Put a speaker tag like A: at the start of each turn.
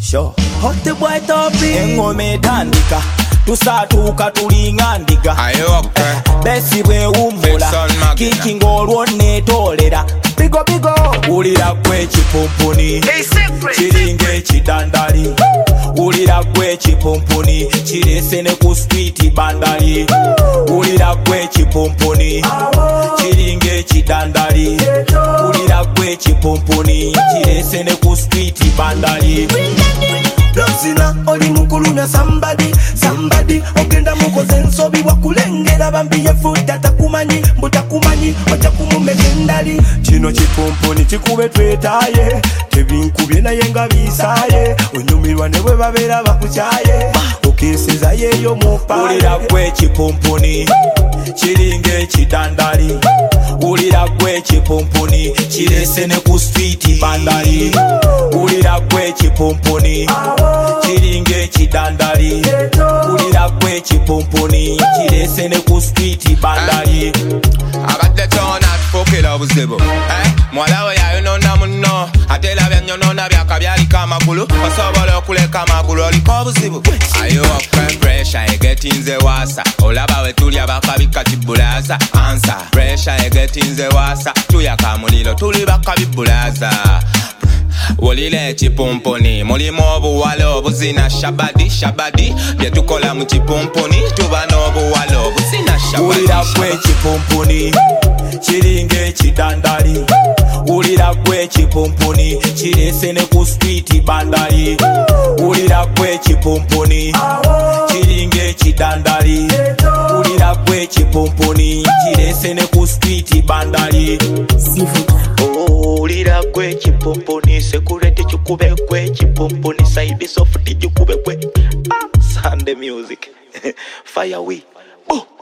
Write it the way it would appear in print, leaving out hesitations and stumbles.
A: Sure. Hot the boy topi engome tandika tusatuka tulinga ndiga besi bwe umula kikingo olwone tolera bigo ulira kwe chipumpuni chiringe chidandali ulira kwe chipumpuni chiresene ku street bandali ulira kwe chipumpuni chiringe chidandali ulira kwe chipumpuni chiresene ku street bandali Losina oli mukuluna somebody ogenda mukoze nsobi wakulengera bambiye futa takumanyi mbutakumanyi otakumumekendali kino chipumpuni chikube twetaye tebinkubye naye nga bisaye onyumirwa ne bwe babeera bakuchaye okisiza yeyo mupa ulira kwe chipumpuni chiringe chidandali ulira kwe chipumpuni chiresene ku street bandali ulira kwe chipumpuni chiringe chidandali ulira kwe chipumpuni chiresene ku street bandali
B: abadde tona tufukira obuzibu mwala we yayonona muno ate labya nyonona byakabyali kamagulu osobola okuleka amagulu oliko obuzibu ayo pressure egetinze wasa olaba we tulya bakabika kibulaza answer pressure egetinze wasa tuyaka mulilo tuli bakabibulaza Wolile chipumpuni mulimu obuwala obuzina shabadi byetukola mu chipumpuni tuba n'obuwala obuzina shabadi
A: ulira kwe chipumpuni chiringe chidandali ulira kwe chipumpuni chiresene ku street bandali ulira kwe chipumpuni chiringe chidandali ulira kwe chipumpuni chiresene ku street bandali ulira kwe chipumpuni security chukube kwe chipumpuni side soft chukube kwe Sunday music fire we